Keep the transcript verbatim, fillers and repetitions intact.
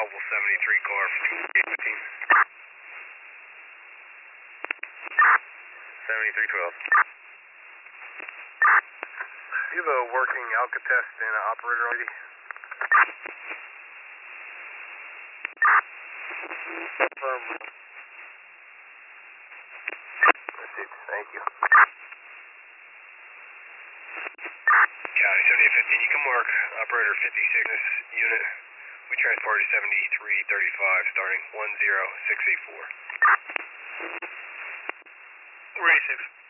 Belleville seventy-three car from fifteen. seventy-three twelve. You have a working Alcatest and an operator already? Confirm. Received. Thank you. County seventy-eight fifteen, you can mark operator fifty-six unit. We transported seventy-three thirty-five starting one zero six eight four. eighty-six.